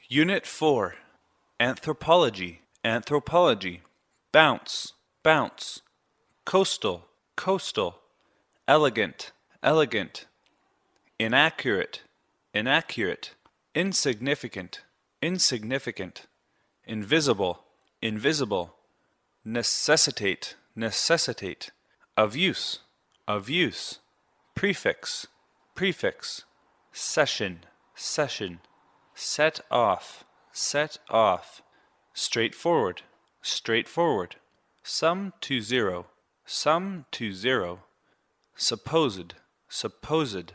Unit 4. Anthropology, anthropology. Bounce, bounce. Coastal, coastal. Elegant, elegant. Inaccurate, inaccurate. Insignificant, insignificant. Invisible, invisible. Necessitate, necessitate. Of use, of use. Prefix, prefix. Session, session. Set off, set off. Straightforward, straightforward. Sum to zero, sum to zero. Supposed, supposed.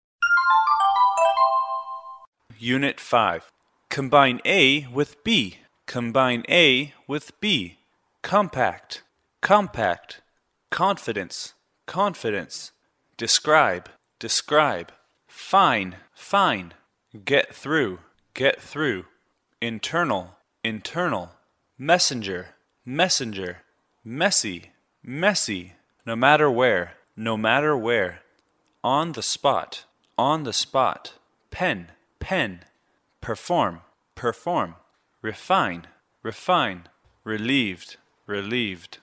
Unit 5. Combine A with B. Combine A with B. Compact, compact. Confidence, confidence. Describe, describe. Fine, fine. Get through, get through. Internal, internal. Messenger, messenger. Messy, messy. No matter where, no matter where. On the spot, on the spot. Pen, pen. Perform, perform. Refine, refine. Relieved, relieved.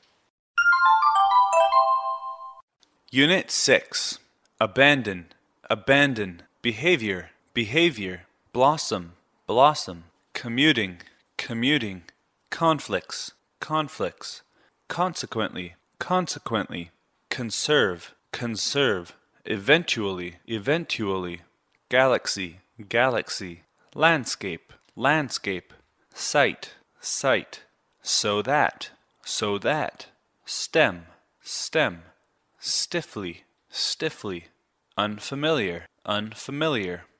Unit 6. Abandon, abandon. Behavior, behavior. Blossom, blossom. Commuting, commuting. Conflicts, conflicts. Consequently, consequently. Conserve, conserve. Eventually, eventually. Galaxy, galaxy. Landscape, landscape. Sight, sight. So that, so that. Stem, stem. Stiffly, stiffly. Unfamiliar, unfamiliar.